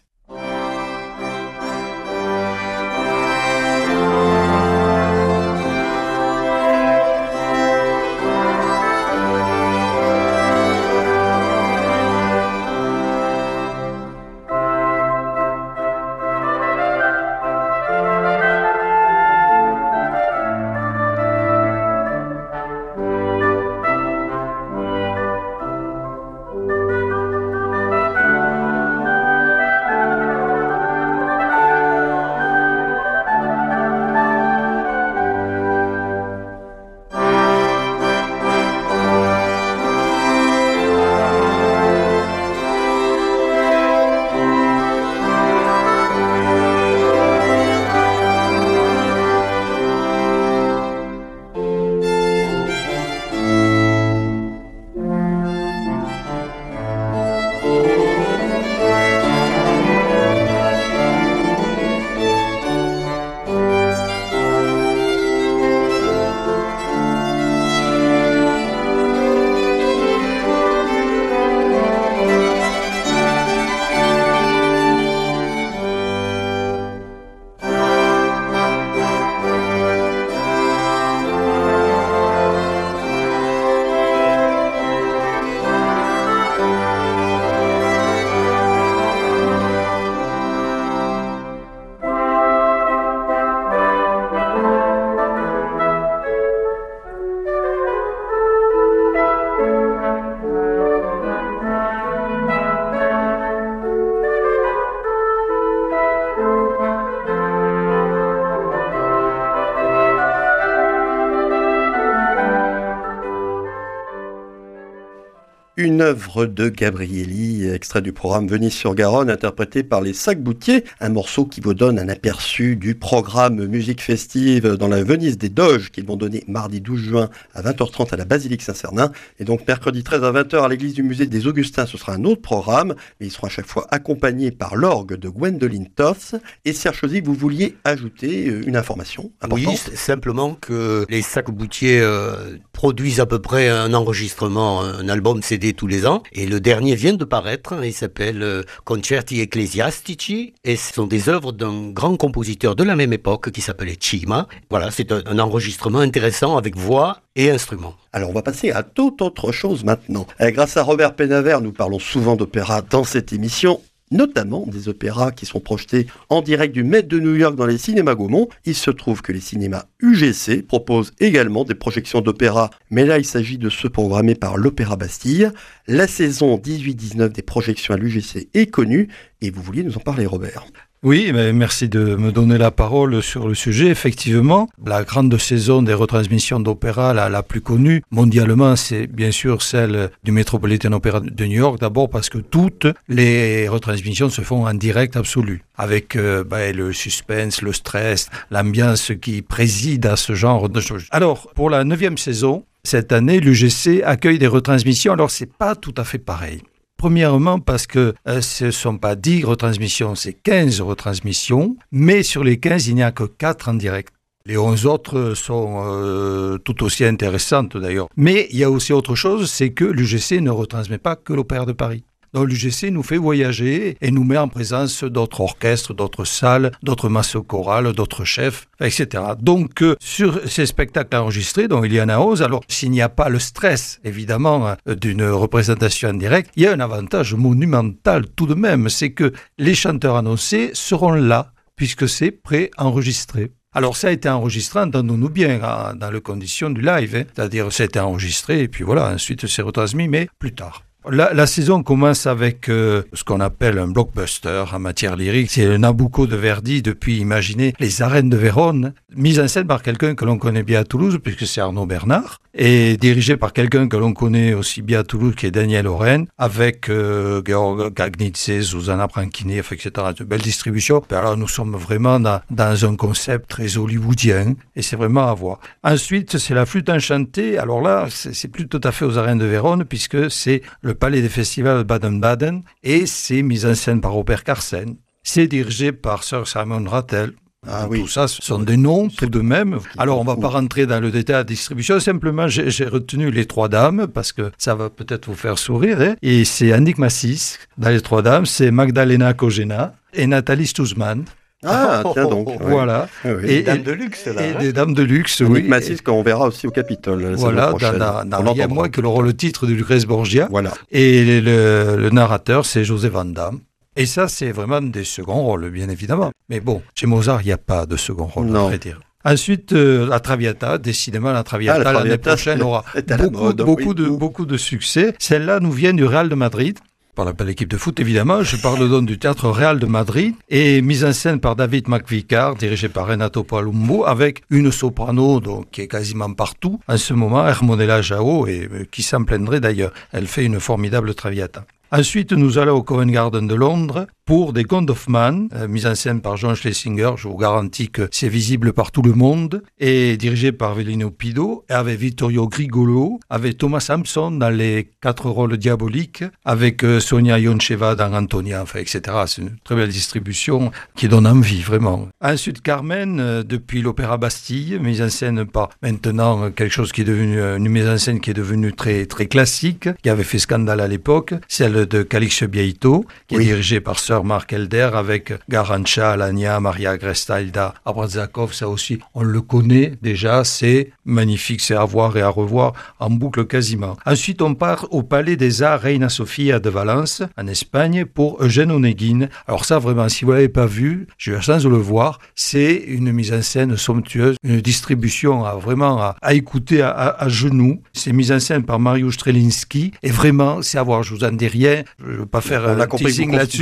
une œuvre de Gabrieli, extrait du programme Venise sur Garonne, interprété par les Sac-Boutiers, un morceau qui vous donne un aperçu du programme musique festive dans la Venise des Doges qu'ils vont donner mardi douze juin à vingt heures trente à la basilique Saint-Cernin, et donc mercredi treize à vingt heures à l'église du musée des Augustins. Ce sera un autre programme, mais ils seront à chaque fois accompagnés par l'orgue de Gwendoline Toth. Et Serge Chauzy, vous vouliez ajouter une information importante? Oui, c'est simplement que les Sac-Boutiers euh, produisent à peu près un enregistrement, un album C D tous les ans, et le dernier vient de paraître, il s'appelle euh, Concerti Ecclesiastici, et ce sont des œuvres d'un grand compositeur de la même époque qui s'appelait Cima. Voilà, c'est un, un enregistrement intéressant avec voix et instruments. Alors on va passer à toute autre chose maintenant. Euh, grâce à Robert Penavert, nous parlons souvent d'opéra dans cette émission, notamment des opéras qui sont projetés en direct du Met de New York dans les cinémas Gaumont. Il se trouve que les cinémas U G C proposent également des projections d'opéra, mais là il s'agit de ceux programmés par l'Opéra Bastille. La saison dix-huit dix-neuf des projections à l'U G C est connue, et vous vouliez nous en parler, Robert. Oui, mais merci de me donner la parole sur le sujet. Effectivement, la grande saison des retransmissions d'opéra, la, la plus connue mondialement, c'est bien sûr celle du Metropolitan Opera de New York, d'abord parce que toutes les retransmissions se font en direct absolu, avec euh, bah, le suspense, le stress, l'ambiance qui préside à ce genre de choses. Alors, pour la neuvième saison, cette année, l'U G C accueille des retransmissions, alors c'est pas tout à fait pareil. Premièrement parce que euh, ce ne sont pas dix retransmissions, c'est quinze retransmissions, mais sur les quinze, il n'y a que quatre en direct. Les onze autres sont euh, tout aussi intéressantes d'ailleurs. Mais il y a aussi autre chose, c'est que l'U G C ne retransmet pas que l'Opéra de Paris. Donc l'U G C nous fait voyager et nous met en présence d'autres orchestres, d'autres salles, d'autres masses chorales, d'autres chefs, et cetera. Donc euh, sur ces spectacles enregistrés, dont il y en a onze, alors s'il n'y a pas le stress, évidemment, euh, d'une représentation en direct, il y a un avantage monumental tout de même, c'est que les chanteurs annoncés seront là, puisque c'est pré-enregistré. Alors ça a été enregistré, entendons-nous bien, dans les conditions du live, hein. C'est-à-dire ça a été enregistré et puis voilà, ensuite c'est retransmis, mais plus tard. La, la saison commence avec euh, ce qu'on appelle un blockbuster en matière lyrique. C'est le Nabucco de Verdi, depuis, imaginez, Les Arènes de Vérone, mise en scène par quelqu'un que l'on connaît bien à Toulouse, puisque c'est Arnaud Bernard, et dirigé par quelqu'un que l'on connaît aussi bien à Toulouse, qui est Daniel Oren, avec euh, Georg Gagnitze, Zuzana Brankinev, et cetera. Une belle distribution. Et alors nous sommes vraiment dans, dans un concept très hollywoodien, et c'est vraiment à voir. Ensuite, c'est la flûte enchantée. Alors là, c'est, c'est plus tout à fait aux Arènes de Vérone, puisque c'est le Palais des Festivals de Baden-Baden, et c'est mis en scène par Robert Carsen. C'est dirigé par Sir Simon Rattle. Ah oui. Tout ça, ce sont des noms tout de même. Alors, on ne va pas rentrer dans le détail de la distribution. Simplement, j'ai, j'ai retenu les trois dames parce que ça va peut-être vous faire sourire. Hein. Et c'est Annick Massis dans les trois dames, c'est Magdalena Kojena et Nathalie Stousman. Ah, tiens donc. Ouais. Voilà. Ah oui. Et, et des dames de luxe, là. Et hein. des dames de luxe, Annick oui. Massis, qu'on verra aussi au Capitole la voilà, prochaine. dans, dans, dans rien moins que le rôle-titre de Lucrèce Borgia. Voilà. Et le, le narrateur, c'est José Van Damme. Et ça, c'est vraiment des seconds rôles, bien évidemment. Mais bon, chez Mozart, il n'y a pas de second rôle, non. à vrai dire. Ensuite, euh, la Traviata, décidément, la Traviata, ah, la l'année Traviata, prochaine aura beaucoup, mode, beaucoup, oui. de, beaucoup de succès. Celle-là nous vient du Real de Madrid. Par la belle équipe de foot, évidemment. Je parle donc du Théâtre Real de Madrid, et mise en scène par David McVicar, dirigé par Renato Palumbo, avec une soprano donc, qui est quasiment partout en ce moment, Hermonella Jao, et euh, qui s'en plaindrait d'ailleurs. Elle fait une formidable Traviata. Ensuite, nous allons au Covent Garden de Londres pour des contes d'Hoffmann, euh, mise en scène par John Schlesinger. Je vous garantis que c'est visible par tout le monde, et dirigé par Velino Pido, et avec Vittorio Grigolo, avec Thomas Sampson dans les quatre rôles diaboliques, avec euh, Sonia Yoncheva dans Antonia, enfin, et cetera. C'est une très belle distribution qui donne envie, vraiment. Ensuite, Carmen, euh, depuis l'Opéra Bastille, mise en scène par maintenant quelque chose qui est devenu, une mise en scène qui est devenue très, très classique, qui avait fait scandale à l'époque, celle de Calixte Bieito, qui oui. est dirigée par Sir Mark Elder, avec Garancha, Alania, Maria Agresta, Hilda Abrazakov. Ça aussi, on le connaît déjà, c'est magnifique, c'est à voir et à revoir en boucle quasiment. Ensuite, on part au Palais des Arts Reina Sofia de Valence, en Espagne, pour Eugène Onegin. Alors ça, vraiment, si vous ne l'avez pas vu, j'ai eu la chance de le voir, c'est une mise en scène somptueuse, une distribution à, vraiment à, à écouter à, à, à genoux. C'est mise en scène par Mariusz Strelinski, et vraiment, c'est à voir, je vous en dis rien, je ne veux pas faire on un teasing là-dessus.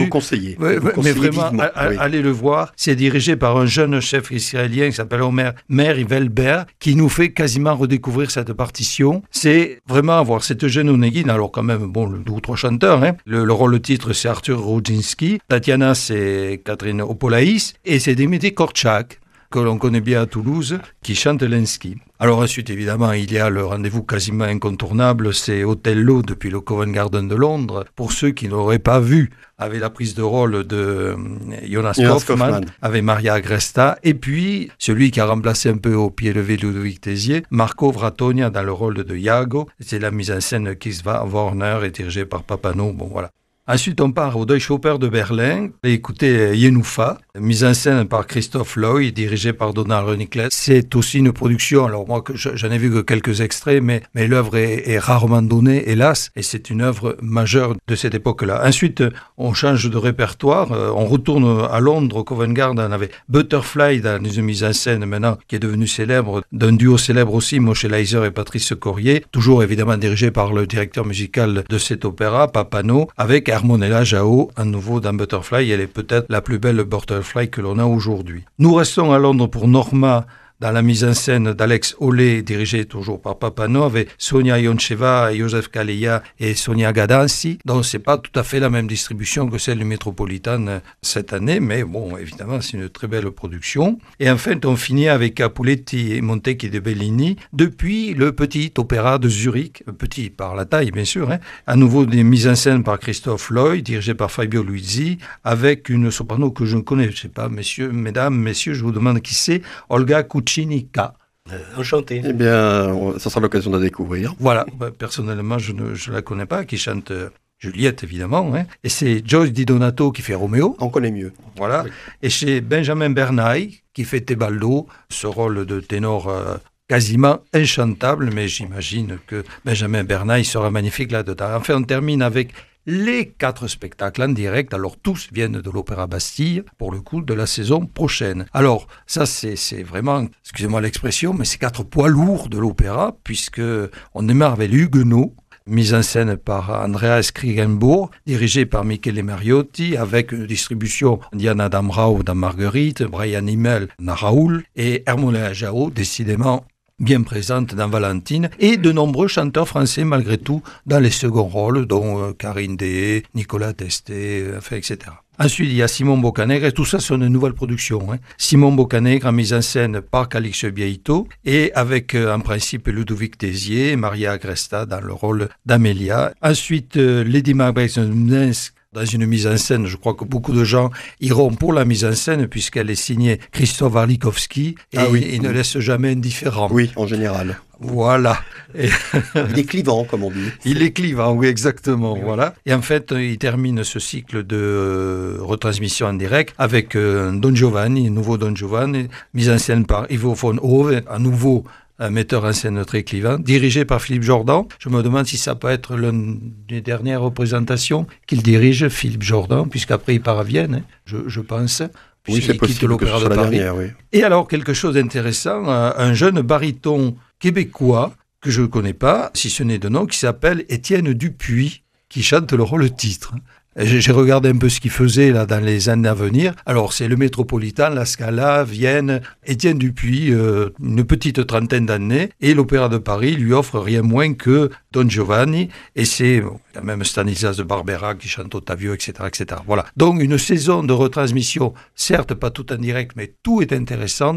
conseiller. Ouais, vous mais conseillez vraiment, vivement, a- a- oui. allez le voir. C'est dirigé par un jeune chef israélien qui s'appelle Omer Meir Velber, qui nous fait quasiment redécouvrir cette partition. C'est vraiment avoir cette jeune Onegin, alors quand même, bon, deux ou trois chanteurs. Hein. Le, le rôle titre, c'est Arthur Rodzinski. Tatiana, c'est Catherine Opolaïs. Et c'est Dimitri Korchak, que l'on connaît bien à Toulouse, qui chante Lenski. Alors ensuite, évidemment, il y a le rendez-vous quasiment incontournable, c'est Othello depuis le Covent Garden de Londres. Pour ceux qui n'auraient pas vu, avec la prise de rôle de euh, Jonas, Jonas Kaufmann, Kaufmann. avec Maria Agresta, et puis celui qui a remplacé un peu au pied levé Ludovic Tézier, Marco Vratonia dans le rôle de Iago. C'est la mise en scène Kisva Warner et dirigée par Papano. Bon, voilà. Ensuite, on part au Deutsche Oper de Berlin. Écoutez Yenoufa, mise en scène par Christoph Loy, dirigé par Donald Rönicles. C'est aussi une production, alors moi, que j'en ai vu que quelques extraits, mais, mais l'œuvre est, est rarement donnée, hélas, et c'est une œuvre majeure de cette époque-là. Ensuite, on change de répertoire, on retourne à Londres, au Covent Garden, avec Butterfly, dans une mise en scène maintenant, qui est devenue célèbre, d'un duo célèbre aussi, Moshe Leiser et Patrice Corrier, toujours évidemment dirigé par le directeur musical de cet opéra, Papano, avec Harmonella Jao, à nouveau dans Butterfly. Elle est peut-être la plus belle Butterfly que l'on a aujourd'hui. Nous restons à Londres pour Norma, dans la mise en scène d'Alex Olé, dirigée toujours par Papano, avec Sonia Yoncheva, Joseph Kaleya et Sonia Gadansi. Donc c'est pas tout à fait la même distribution que celle du Metropolitan cette année, mais bon, évidemment, c'est une très belle production. Et enfin, on finit avec Capuletti et Montecchi de Bellini, depuis le petit opéra de Zurich, petit par la taille bien sûr, hein. À nouveau des mises en scène par Christophe Loy, dirigé par Fabio Luizzi, avec une soprano que je ne connais, je sais pas, messieurs, mesdames, messieurs, je vous demande qui c'est, Olga Kuchinika. Euh, enchanté. Eh bien, on- ça sera l'occasion de la découvrir. Voilà, bah, personnellement, je ne je la connais pas, qui chante euh, Juliette, évidemment. Hein. Et c'est Joyce Di Donato qui fait Roméo. On connaît mieux. Voilà. Oui. Et c'est Benjamin Bernaille qui fait Tebaldo, ce rôle de ténor euh, quasiment inchantable, mais j'imagine que Benjamin Bernaille sera magnifique là-dedans. Enfin, on termine avec les quatre spectacles en direct. Alors, tous viennent de l'Opéra Bastille, pour le coup, de la saison prochaine. Alors, ça, c'est, c'est vraiment, excusez-moi l'expression, mais c'est quatre poids lourds de l'opéra, puisque on démarre avec Huguenot, mise en scène par Andreas Krigenbourg, dirigé par Michele Mariotti, avec une distribution Diana Damrau dans Marguerite, Brian Himmel dans Raoul, et Harmonella Jao, décidément bien présente dans Valentine, et de nombreux chanteurs français malgré tout dans les seconds rôles, dont euh, Karine Deshaies, Nicolas Testé, euh, enfin, et cetera. Ensuite, il y a Simon Boccanegra, et tout ça, c'est une nouvelle production. Hein. Simon Boccanegra, mise en scène par Calixte Bieito, et avec, euh, en principe, Ludovic Tézier et Maria Agresta dans le rôle d'Amélia. Ensuite, euh, Lady Macbeth dans une mise en scène, je crois que beaucoup de gens iront pour la mise en scène, puisqu'elle est signée Christophe Arlikowski, et Ah oui. il ne laisse jamais indifférent. Oui, en général. Voilà. Et Il est clivant, comme on dit. il est clivant, oui, exactement. Voilà. Et en fait, il termine ce cycle de euh, retransmission en direct avec euh, Don Giovanni, un nouveau Don Giovanni, mise en scène par Ivo von Hove, à nouveau un metteur en scène très clivant, dirigé par Philippe Jordan. Je me demande si ça peut être l'une des dernières représentations qu'il dirige, Philippe Jordan, puisqu'après il part à Vienne, hein, je, je pense. Oui, puisqu'il c'est quitte possible que ce l'Opéra soit de la Paris. dernière, oui. Et alors, quelque chose d'intéressant, euh, un jeune baryton québécois, que je ne connais pas, si ce n'est de nom, qui s'appelle Étienne Dupuis, qui chante le rôle titre. J'ai j'ai regardé un peu ce qu'il faisait là dans les années à venir. Alors, c'est le Métropolitain, la Scala, Vienne. Étienne Dupuis, euh, une petite trentaine d'années, et l'Opéra de Paris lui offre rien moins que Don Giovanni, et c'est bon, il y a même Stanislas de Barbera qui chante Ottavio, et cetera, et cetera. Voilà. Donc, une saison de retransmission, certes pas tout en direct, mais tout est intéressant,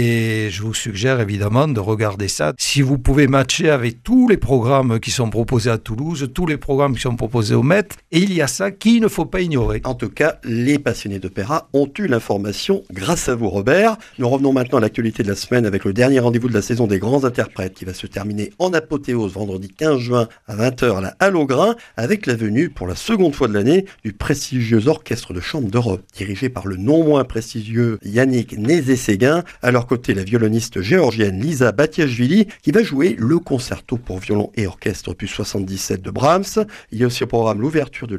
et je vous suggère évidemment de regarder ça. Si vous pouvez matcher avec tous les programmes qui sont proposés à Toulouse, tous les programmes qui sont proposés au Met, et il y a ça qu'il ne faut pas ignorer. En tout cas, les passionnés d'opéra ont eu l'information grâce à vous, Robert. Nous revenons maintenant à l'actualité de la semaine avec le dernier rendez-vous de la saison des grands interprètes qui va se terminer en apothéose vendredi quinze juin à vingt heures à la Halle au Grain avec la venue pour la seconde fois de l'année du prestigieux orchestre de chambre d'Europe dirigé par le non moins prestigieux Yannick Nézet-Séguin. À leur côté, la violoniste géorgienne Lisa Batiashvili qui va jouer le concerto pour violon et orchestre opus soixante-dix-sept de Brahms. Il y a aussi au programme l'ouverture de la fiancée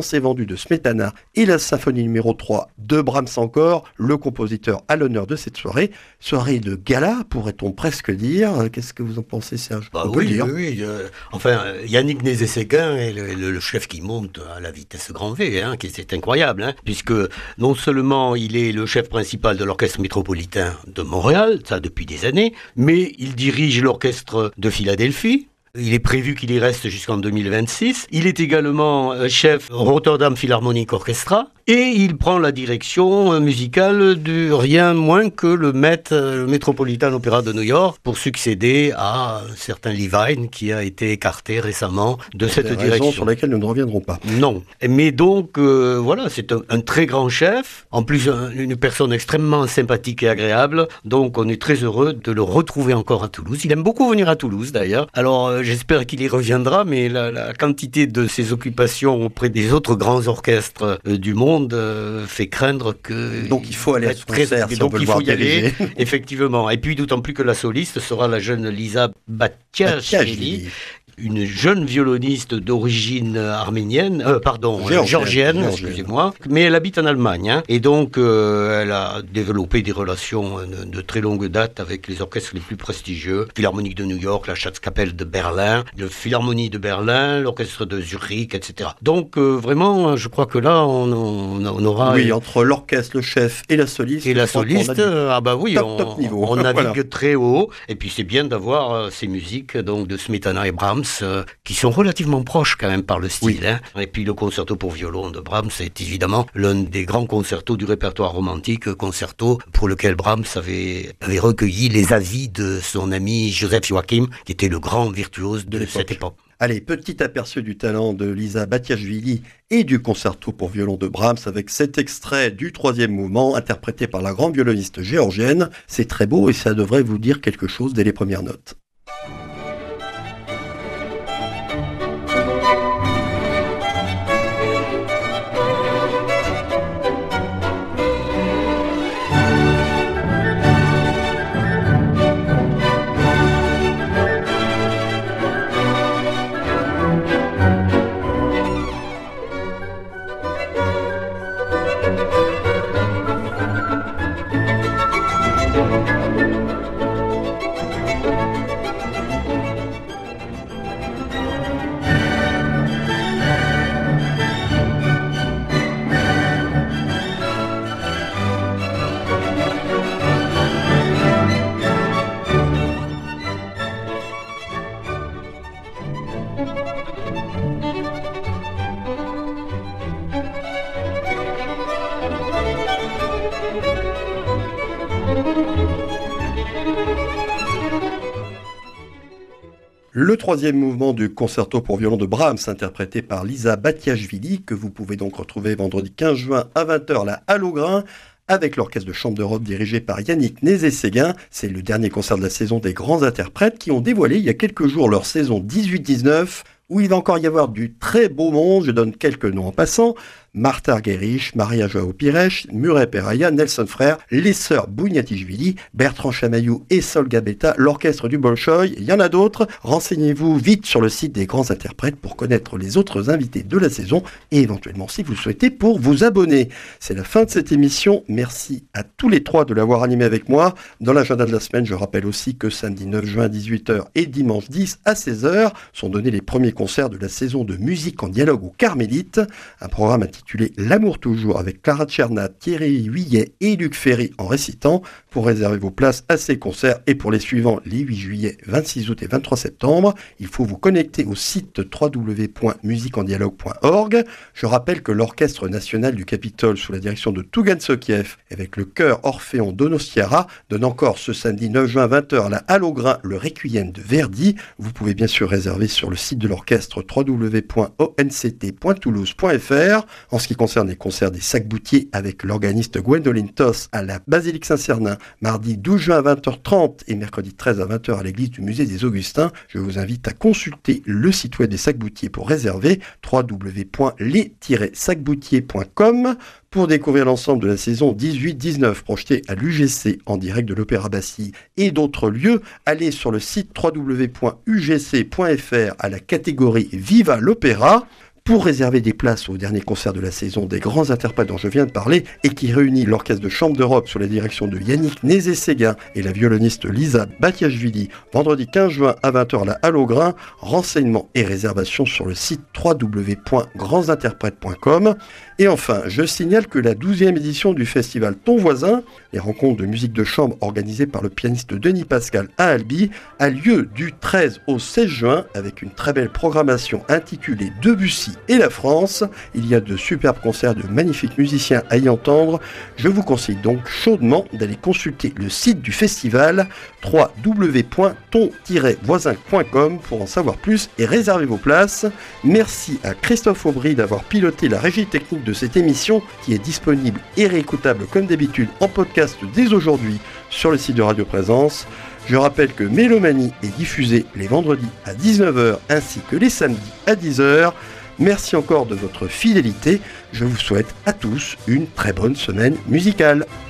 s'est vendu de Smetana et la symphonie numéro trois de Brahms encore, le compositeur à l'honneur de cette soirée. Soirée de gala, pourrait-on presque dire. Qu'est-ce que vous en pensez, Serge? Bah On peut oui, le dire. oui, oui. Euh, enfin, Yannick Nézet-Séguin est le, le, le chef qui monte à la vitesse grand V, hein, qui c'est incroyable, hein, puisque non seulement il est le chef principal de l'orchestre métropolitain de Montréal, ça depuis des années, mais il dirige l'orchestre de Philadelphie. Il est prévu qu'il y reste jusqu'en deux mille vingt-six. Il est également chef Rotterdam Philharmonic Orchestra. Et il prend la direction musicale de rien moins que le Met, le Metropolitan Opera de New York, pour succéder à un certain Levine qui a été écarté récemment de cette des direction. raisons sur lesquelles nous ne reviendrons pas. Non. Mais donc, euh, voilà, c'est un, un très grand chef, en plus un, une personne extrêmement sympathique et agréable, donc on est très heureux de le retrouver encore à Toulouse. Il aime beaucoup venir à Toulouse d'ailleurs, alors euh, j'espère qu'il y reviendra, mais la, la quantité de ses occupations auprès des autres grands orchestres euh, du monde Euh, fait craindre que... Donc il faut aller à ce concert, si on donc veut il le voir faut y aller, diriger. effectivement. Et puis d'autant plus que la soliste sera la jeune Lisa Batiashvili, Batiashvili. une jeune violoniste d'origine arménienne, euh, pardon, Géorgienne, euh, géorgienne, géorgienne. excusez-moi, mais elle habite en Allemagne, hein, et donc euh, elle a développé des relations de, de très longue date avec les orchestres les plus prestigieux, Philharmonique de New York, la Schatzkapelle de Berlin, le Philharmonie de Berlin, l'orchestre de Zurich, et cetera. Donc euh, vraiment, je crois que là, on, on, on aura... Oui, entre l'orchestre, le chef et la soliste. Et la je crois qu'on a soliste, du euh, ah bah oui, top, on, top niveau. on navigue Voilà. très haut. Et puis c'est bien d'avoir euh, ces musiques donc de Smetana et Brahms euh, qui sont relativement proches quand même par le style. Oui. Hein. Et puis le concerto pour violon de Brahms est évidemment l'un des grands concertos du répertoire romantique, concerto pour lequel Brahms avait, avait recueilli les avis de son ami Joseph Joachim, qui était le grand virtuose de, De cette l'époque. époque. Allez, petit aperçu du talent de Lisa Batiashvili et du concerto pour violon de Brahms avec cet extrait du troisième mouvement interprété par la grande violoniste géorgienne. C'est très beau et ça devrait vous dire quelque chose dès les premières notes. Le troisième mouvement du concerto pour violon de Brahms, interprété par Lisa Batiashvili, que vous pouvez donc retrouver vendredi quinze juin à vingt heures à la Halle au Grain, avec l'orchestre de chambre d'Europe dirigé par Yannick Nézet-Séguin. C'est le dernier concert de la saison des grands interprètes qui ont dévoilé il y a quelques jours leur saison dix-huit dix-neuf, où il va encore y avoir du très beau monde. Je donne quelques noms en passant. Martha Argerich, Maria Joao Pires, Murray Peraya, Nelson Frère, les sœurs Bougnatishvili, Bertrand Chamaillou et Sol Gabetta, l'orchestre du Bolchoï. Il y en a d'autres. Renseignez-vous vite sur le site des grands interprètes pour connaître les autres invités de la saison et éventuellement, si vous le souhaitez, pour vous abonner. C'est la fin de cette émission. Merci à tous les trois de l'avoir animé avec moi. Dans l'agenda de la semaine, je rappelle aussi que samedi neuf juin à dix-huit heures et dimanche dix à seize heures sont donnés les premiers concerts de la saison de musique en dialogue aux Carmélites. Un programme intitulé L'amour toujours avec Clara Tchernat, Thierry Huillet et Luc Ferry en récitant. Pour réserver vos places à ces concerts et pour les suivants les huit juillet, vingt-six août et vingt-trois septembre, il faut vous connecter au site w w w point musique en dialogue point org. Je rappelle que l'Orchestre national du Capitole sous la direction de Tougan Sokiev avec le chœur Orphéon Donostiara donne encore ce samedi neuf juin vingt heures à la Halle au Grain le Requiem de Verdi. Vous pouvez bien sûr réserver sur le site de l'orchestre w w w point o n c t point toulouse point f r. En ce qui concerne les concerts des Sac-Boutier avec l'organiste Gwendoline Toss à la Basilique Saint-Cernin, mardi douze juin à vingt heures trente et mercredi treize à vingt heures à l'église du musée des Augustins, je vous invite à consulter le site web des Sac-Boutier pour réserver w w w point les tiret sac boutier point com. Pour découvrir l'ensemble de la saison dix-huit dix-neuf projetée à l'U G C en direct de l'Opéra Bastille et d'autres lieux, allez sur le site w w w point u g c point f r à la catégorie Viva l'Opéra. Pour réserver des places au dernier concert de la saison des grands interprètes dont je viens de parler et qui réunit l'orchestre de chambre d'Europe sous la direction de Yannick Nézé-Séguin et la violoniste Lisa Batiashvili, vendredi quinze juin à vingt heures à la Halle au Grain, renseignements et réservations sur le site w w w point grands interprètes point com. Et enfin, je signale que la douzième édition du festival Ton Voisin, les rencontres de musique de chambre organisées par le pianiste Denis Pascal à Albi, a lieu du treize au seize juin avec une très belle programmation intitulée Debussy et la France. Il y a de superbes concerts de magnifiques musiciens à y entendre. Je vous conseille donc chaudement d'aller consulter le site du festival w w w point ton tiret voisin point com pour en savoir plus et réserver vos places. Merci à Christophe Aubry d'avoir piloté la régie technique de cette émission qui est disponible et réécoutable comme d'habitude en podcast dès aujourd'hui sur le site de Radio Présence. Je rappelle que Mélomanie est diffusée les vendredis à dix-neuf heures ainsi que les samedis à dix heures. Merci encore de votre fidélité. Je vous souhaite à tous une très bonne semaine musicale.